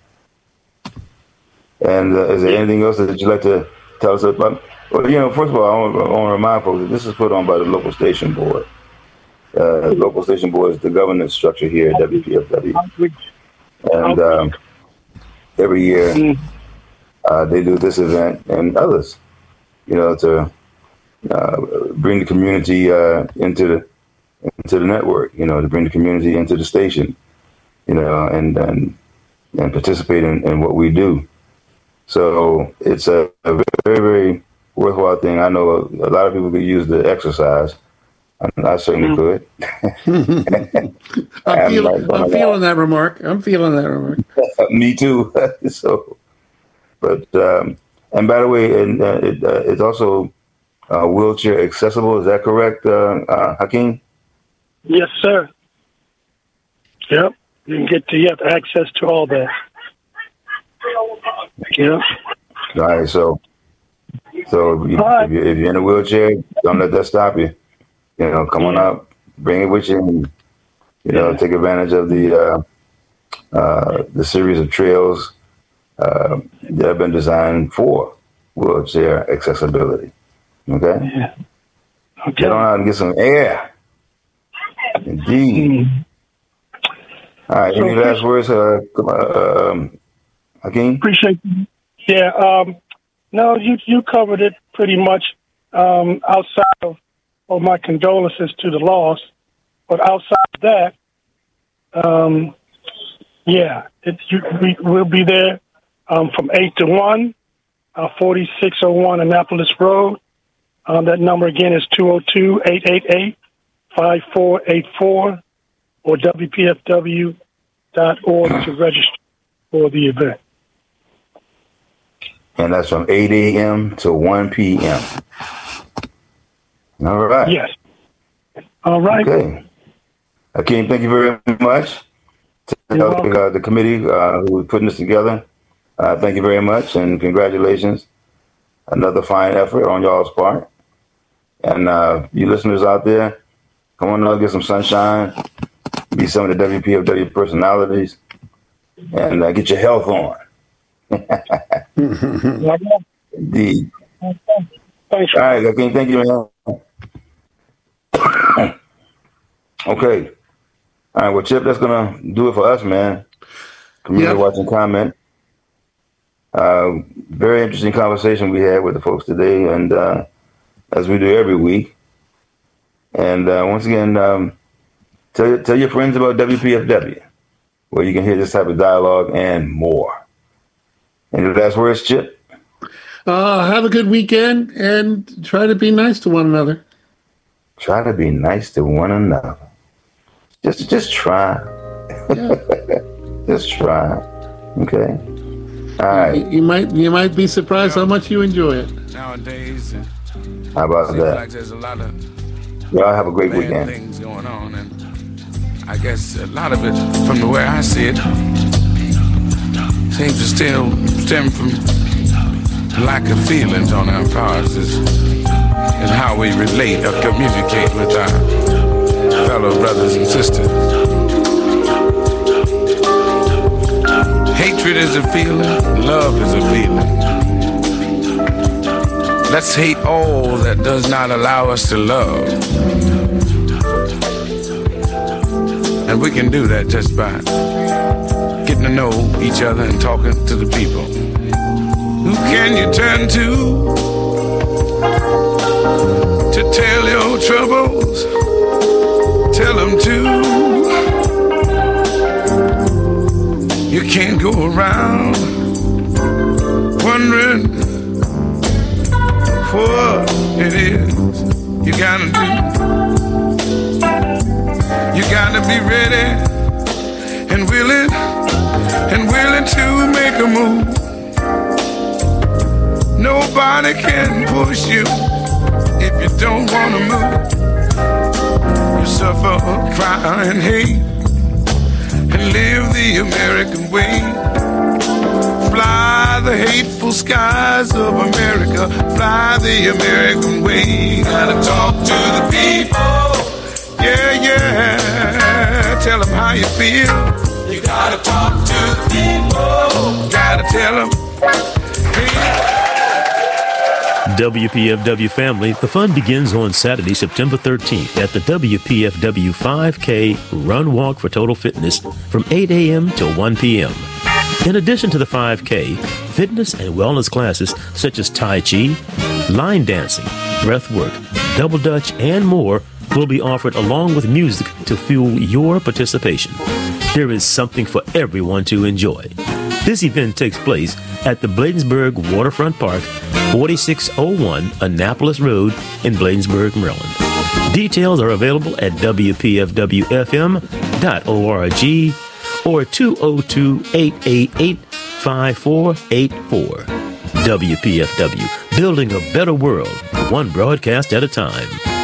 And uh, is there anything else that you'd like to tell us about? Well, you know, first of all, I want, I want to remind folks that this is put on by the local station board. Uh, the local station board is the governance structure here at W P F W. And um, every year uh, they do this event and others, you know, to uh, bring the community uh, into the into the network, you know, to bring the community into the station, you know, and and, and participate in, in what we do. So it's a, a very, very worthwhile thing. I know a, a lot of people could use the exercise. I certainly could. I'm, feel, I'm, I'm feeling that remark. I'm feeling that remark. Me too. So, but um, and by the way, and uh, it, uh, it's also uh, wheelchair accessible. Is that correct, uh, uh, Hakeem? Yes, sir. Yep. You can get to you have access to all that. Yep. All right. So, so if, you, if, you, if you're in a wheelchair, don't let that stop you. You know, come on up, bring it with you, and you know, yeah. take advantage of the uh, uh, the series of trails uh, that have been designed for wheelchair accessibility. Okay. Yeah. Okay. Get on out and get some air. Indeed. Mm-hmm. All right. Any so, last words, uh, uh, um, Hakeem? Appreciate you. Yeah. Um, no, you you covered it pretty much. Um, outside of, of my condolences to the loss, but outside of that, um, yeah, it, you, we will be there um, from eight to one, uh, forty-six oh one Annapolis Road. Um, that number again is two oh two, eight eight eight, five four eight four, or W P F W dot org to register for the event. And that's from eight a.m. to one p.m. All right. Yes. All right. Okay. Hakeem, thank you very much. To uh, the committee uh, who is putting this together, uh, thank you very much, and congratulations. Another fine effort on y'all's part. And uh, you listeners out there, come on out, get some sunshine, be some of the W P F W personalities, and uh, get your health on. Indeed. Thanks. All right, Hakeem, thank you, man. Okay. All right, well, Chip, that's going to do it for us, man. Community yep. Watching Comment. Uh, very interesting conversation we had with the folks today, and uh, as we do every week. And uh, once again, um, tell, tell your friends about W P F W, where you can hear this type of dialogue and more. Any last words, Chip? Uh, have a good weekend and try to be nice to one another. Try to be nice to one another. Just, just try. Yeah. Just try. Okay. All right. You, you might, you might be surprised you know, how much you enjoy it. Nowadays, how about that? Like there's a lot of y'all have a great weekend. Things going on, and I guess a lot of it, from the way I see it, seems to still stem from lack of feelings on our parts. Is, is how we relate or communicate with our fellow brothers and sisters. Hatred is a feeling, love is a feeling. Let's hate all that does not allow us to love. And we can do that just by getting to know each other and talking to the people. Who can you turn to to tell your troubles? Tell them to. You can't go around wondering what it is you gotta do. You gotta be ready and willing and willing to make a move. Nobody can push you if you don't wanna move. You suffer, cry, and hate, and live the American way. Fly the hateful skies of America, fly the American way. Gotta talk to the people, yeah, yeah. Tell them how you feel. You gotta talk to the people. Gotta tell them, hey. W P F W family, the fun begins on Saturday, September thirteenth at the W P F W five K Run Walk for Total Fitness from eight a.m. till one p.m. In addition to the five K, fitness and wellness classes such as Tai Chi, line dancing, breath work, double dutch, and more will be offered along with music to fuel your participation. There is something for everyone to enjoy. This event takes place at the Bladensburg Waterfront Park, forty-six oh one Annapolis Road in Bladensburg, Maryland. Details are available at w p f w f m dot org or two oh two, eight eight eight, five four eight four. W P F W, building a better world, one broadcast at a time.